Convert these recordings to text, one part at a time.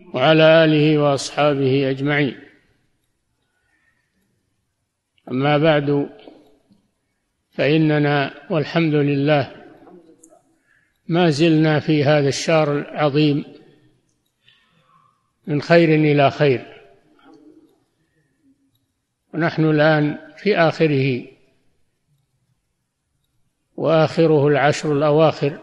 وعلى آله وأصحابه أجمعين. أما بعد، فإننا والحمد لله ما زلنا في هذا الشهر العظيم من خير إلى خير، ونحن الآن في آخره، وآخره العشر الأواخر،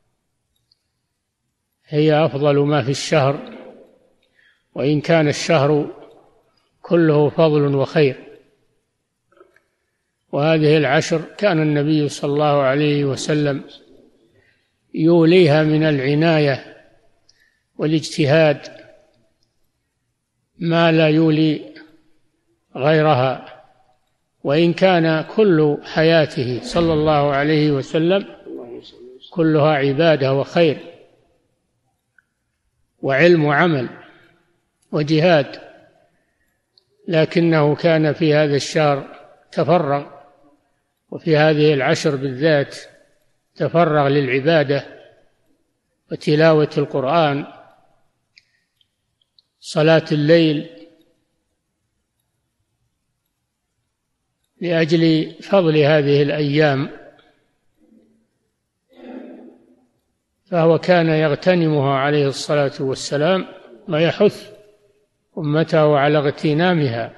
هي أفضل ما في الشهر، وإن كان الشهر كله فضل وخير. وهذه العشر كان النبي صلى الله عليه وسلم يوليها من العناية والاجتهاد ما لا يولي غيرها، وإن كان كل حياته صلى الله عليه وسلم كلها عبادة وخير وعلم وعمل وجهاد، لكنه كان في هذا الشهر تفرغ، وفي هذه العشر بالذات تفرغ للعبادة وتلاوة القرآن، صلاة الليل، لأجل فضل هذه الأيام، فهو كان يغتنمها عليه الصلاة والسلام ويحث أمته على اغتنامها.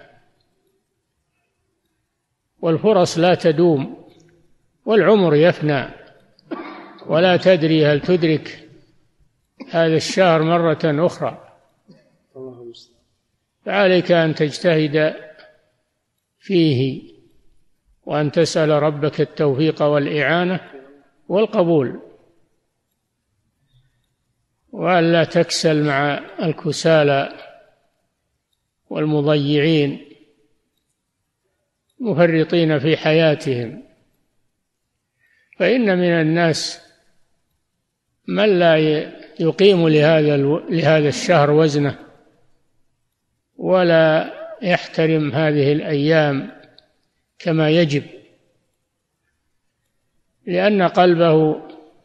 والفرص لا تدوم، والعمر يفنى، ولا تدري هل تدرك هذا الشهر مرة أخرى، فعليك أن تجتهد فيه، وأن تسأل ربك التوفيق والإعانة والقبول، وألا تكسل مع الكسالى والمضيعين مفرطين في حياتهم. فإن من الناس من لا يقيم لهذا الشهر وزنه، ولا يحترم هذه الأيام كما يجب، لأن قلبه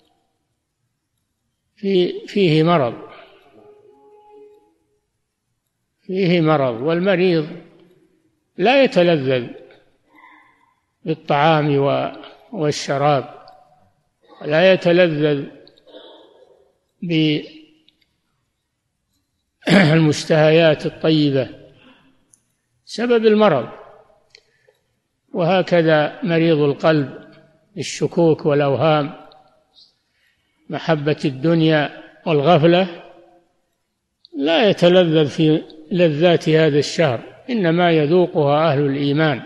فيه مرض، والمريض لا يتلذذ بالطعام والشراب، لا يتلذذ بالمشتهيات الطيبة سبب المرض. وهكذا مريض القلب، الشكوك والأوهام، محبة الدنيا والغفلة، لا يتلذذ في لذات هذا الشهر، إنما يذوقها أهل الإيمان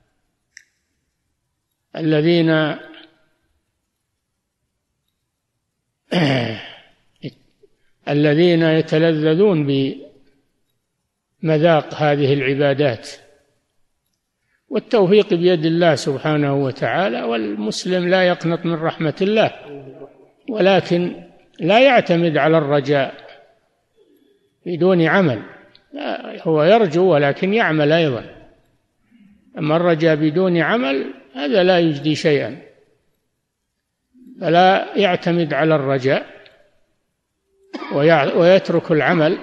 الذين يتلذذون بمذاق هذه العبادات. والتوفيق بيد الله سبحانه وتعالى، والمسلم لا يقنط من رحمة الله، ولكن لا يعتمد على الرجاء بدون عمل، لا، هو يرجو ولكن يعمل أيضا. أما الرجاء بدون عمل هذا لا يجدي شيئا، فلا يعتمد على الرجاء ويترك العمل،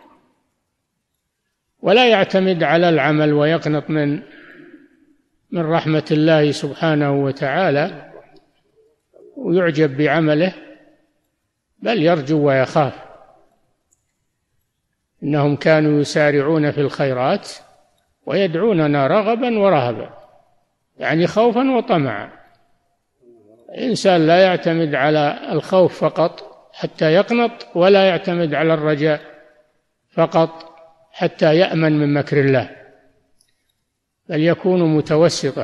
ولا يعتمد على العمل ويقنط من رحمة الله سبحانه وتعالى ويعجب بعمله، بل يرجو ويخاف. إنهم كانوا يسارعون في الخيرات ويدعوننا رغبا ورهبا، يعني خوفا وطمعا. الإنسان لا يعتمد على الخوف فقط حتى يقنط، ولا يعتمد على الرجاء فقط حتى يأمن من مكر الله، بل يكون متوسطا.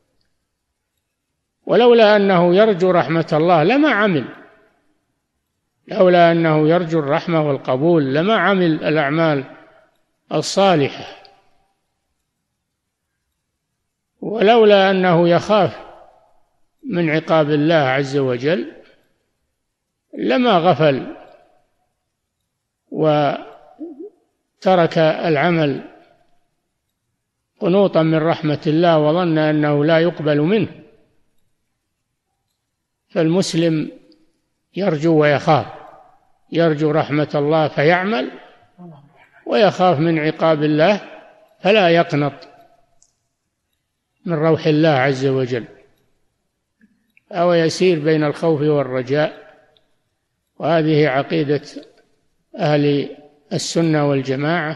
ولولا أنه يرجو رحمة الله لما عمل، لولا أنه يرجو الرحمة والقبول لما عمل الأعمال الصالحة، ولولا أنه يخاف من عقاب الله عز وجل لما غفل وترك العمل قنوطا من رحمة الله وظن أنه لا يقبل منه. فالمسلم يرجو ويخاف، يرجو رحمة الله فيعمل، ويخاف من عقاب الله فلا يقنط من روح الله عز وجل، أو يسير بين الخوف والرجاء. وهذه عقيدة أهل السنة والجماعة،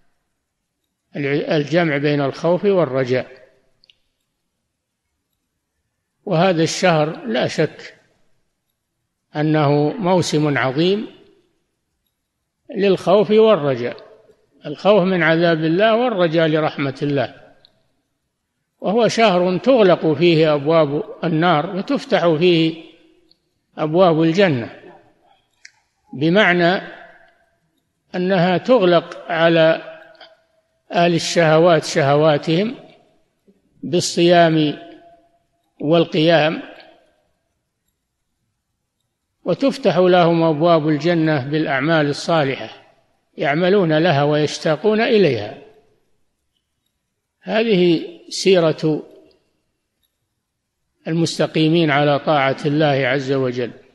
الجمع بين الخوف والرجاء. وهذا الشهر لا شك أنه موسم عظيم للخوف والرجاء، الخوف من عذاب الله والرجاء لرحمة الله. وهو شهر تغلق فيه أبواب النار وتفتح فيه أبواب الجنة، بمعنى أنها تغلق على أهل الشهوات شهواتهم بالصيام والقيام، وتفتح لهم أبواب الجنة بالأعمال الصالحة يعملون لها ويشتاقون إليها. هذه سيرة المستقيمين على طاعة الله عز وجل.